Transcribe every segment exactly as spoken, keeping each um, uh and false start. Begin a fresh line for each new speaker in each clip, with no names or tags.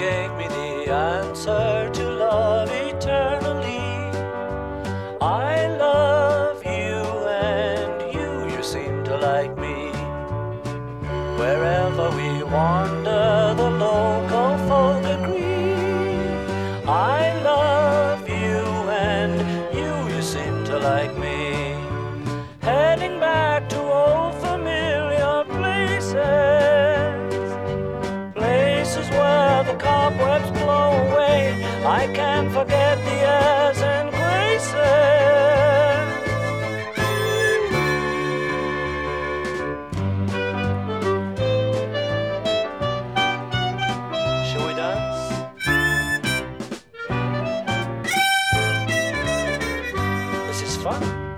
gave me the answer to love eternally. I love you and you, you seem to like me. Wherever we wander, the local folk agree. I love you and you, you seem to like me. Heading back to old familiar places, places where the cobwebs blow away. I can't forget the airs and graces. Shall we dance? This is fun.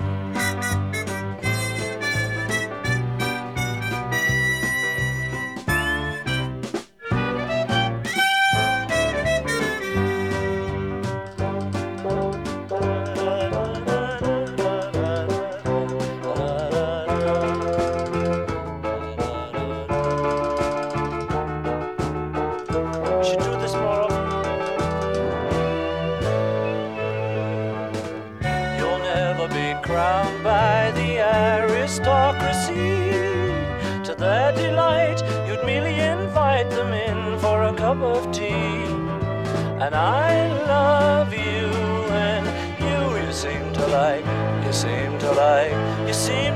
We should do this more often. You'll never be crowned by the aristocracy. To their delight, you'd merely invite them in for a cup of tea. And I love you, and you, you seem to like, you seem to like, you seem